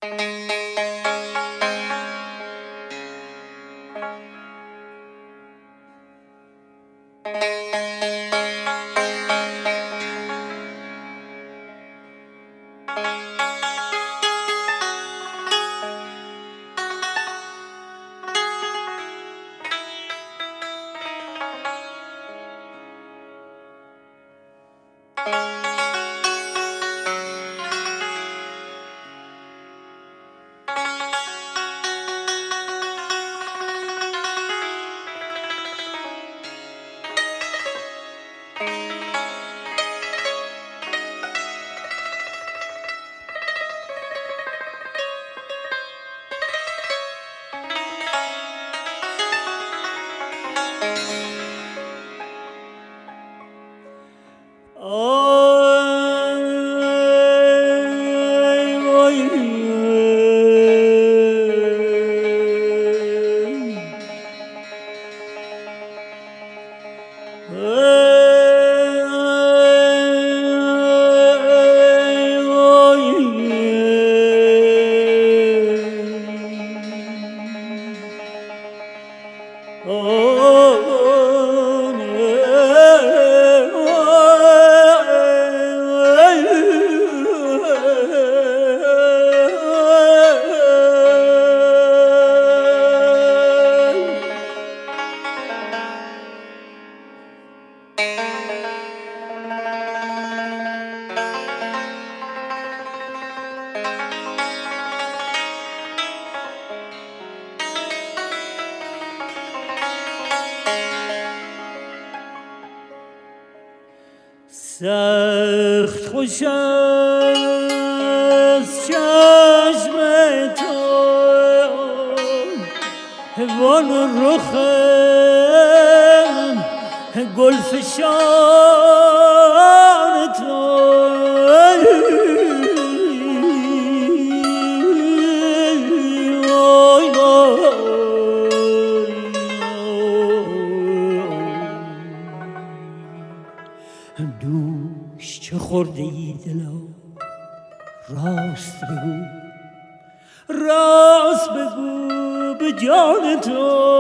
سخت خوش است چشم تو وان رخم گلفشان تو دوش چه خورده ای دلا راست بگو به جان تو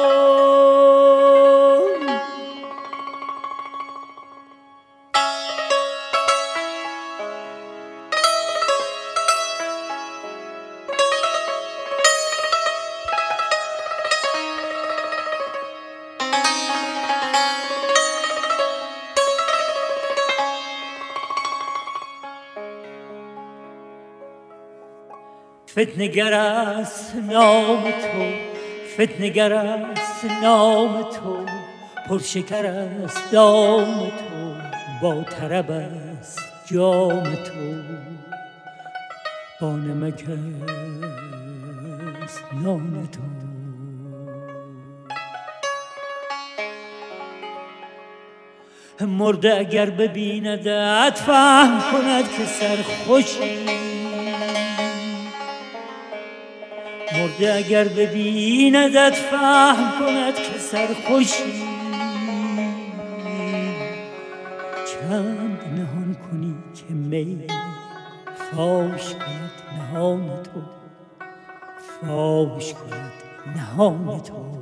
فتنگر است نام تو فتنگر است نام تو پرشکر است دام تو با طرب است جام تو با نمک است نان تو مرده اگر ببیندت فهم کند که سرخوشی مرده اگر ببیندت فهم کند که سرخوشی چند نهان کنی که می فاش کند نهان تو فاش کند نهان تو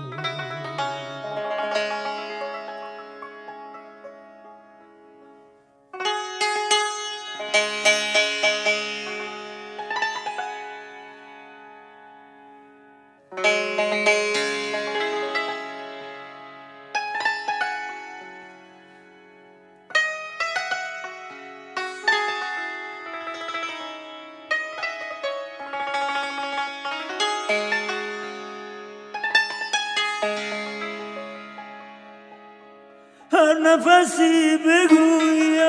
هر نفسی بگویم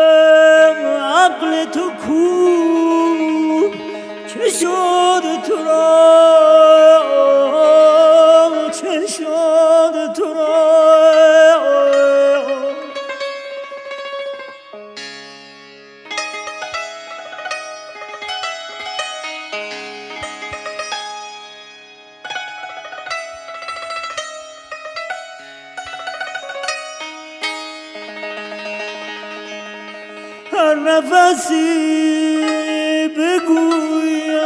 عقل تو کو چه شد تو را چه شد تو را هر نفسی بگویم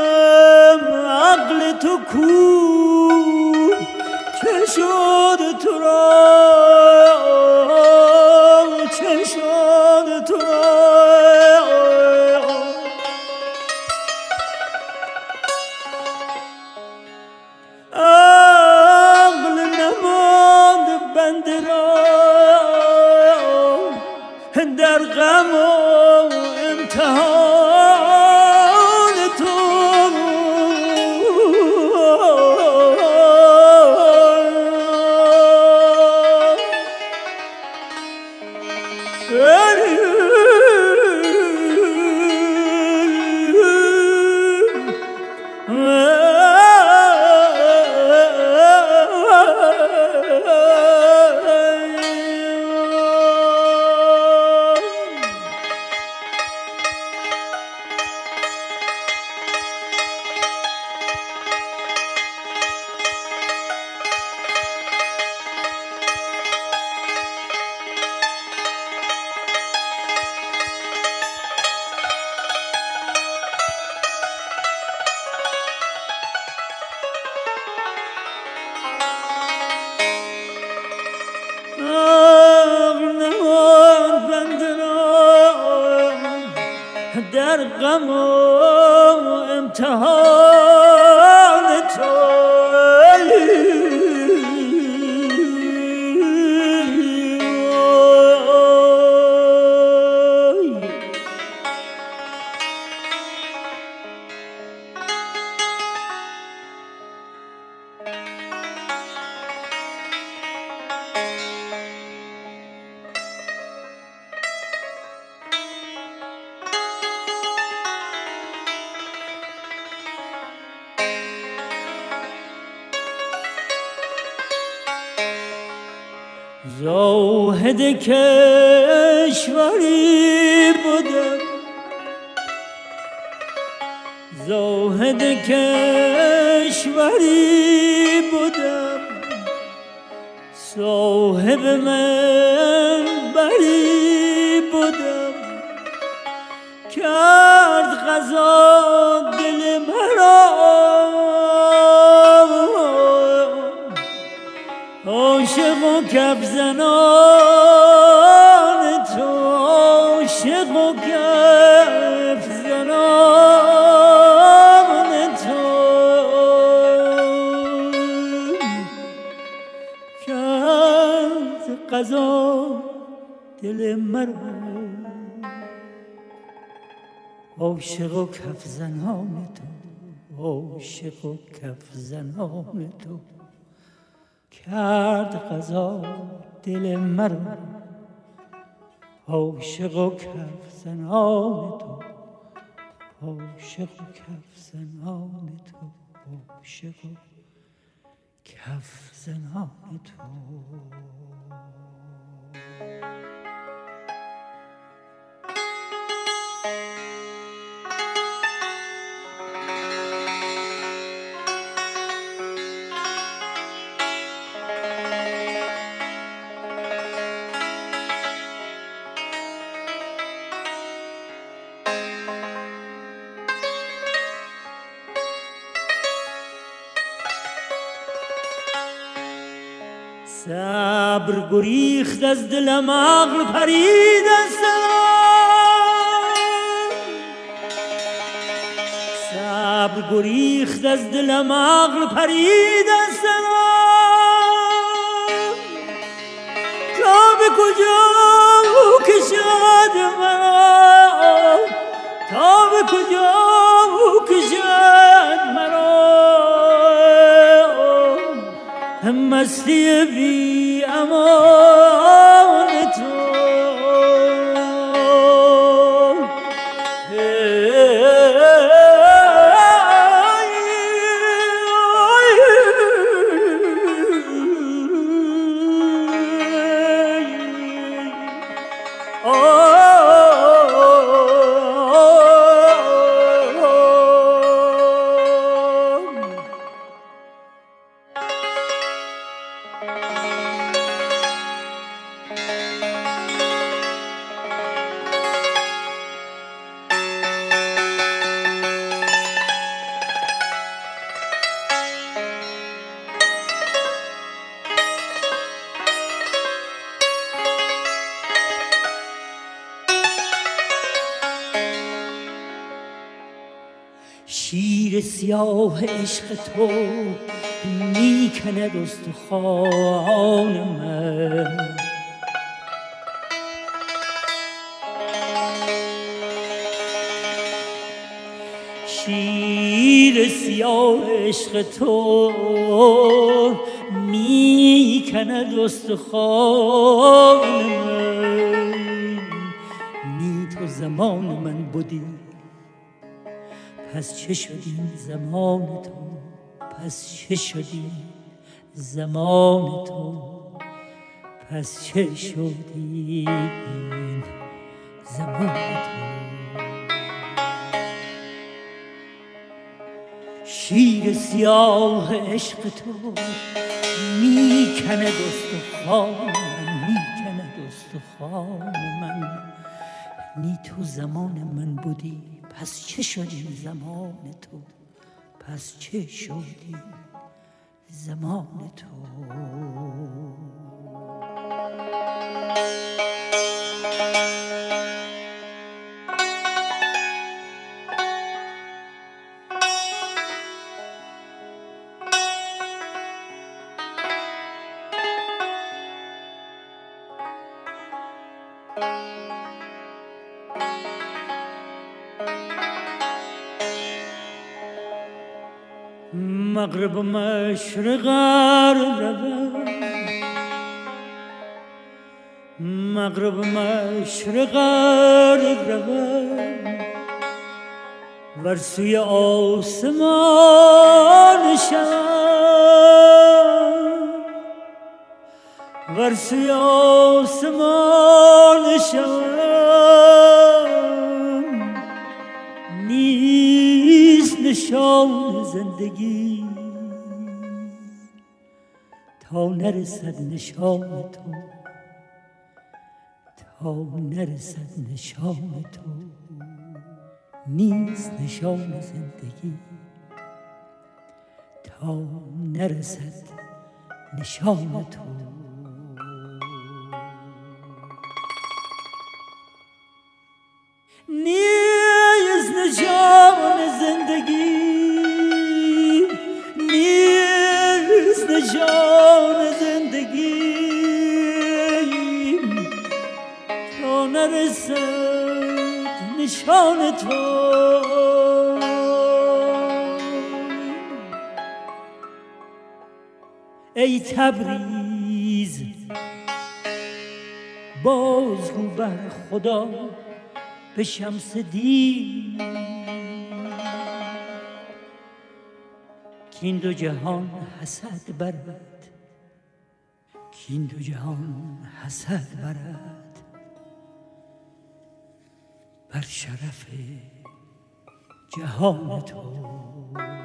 غم و امتحان تو زاهد کشوری بودم زاهد کشوری بودم صاحب منبری بودم کرد قضا دل مرا عاشق و کف زنان تو عاشق و کف زنان تو کرد قضا دل مرا عاشق و کف زنان تو عاشق و کف زنان تو کرد قضا دل مرا عاشق و کف زنان تو عاشق و کف زنان تو عاشق و کف زنان تو صبر گریخت از دلم عقل پرید از صبر گریخت از دلم عقل پرید از تا به کجا کشد مرا تا به کجا کشد مرا مستی بی امان تو شیر سیاه عشق تو میکند استخوان من شیر سیاه عشق تو میکند استخوان من نی تو زمان من بودی پس چه شدی زمان تو پس چه شدی زمان تو پس چه شدی زمان تو شیر سیاه عشق تو میکند استخوان من میکند استخوان من نی تو زمان من بودی پس چه شدی زمان تو پس چه شدی زمان تو مغرب و مشرق روم، مغرب و مشرق روم، ور سوی آسمان شوم، ور سوی آسمان شوم، نیست نشان زندگی تا نرسد نشان تو، تا نرسد نشان تو، نیست نشان زندگی تا نرسد نشان تو. نیست نشان زندگی، نیست نشان زندگی تا نرسد نشان تو. ای تبریز بازگو بر خدا به شمس دین که این دو جهان حسد برد، که این دو جهان حسد برد بر شرف جهان تو.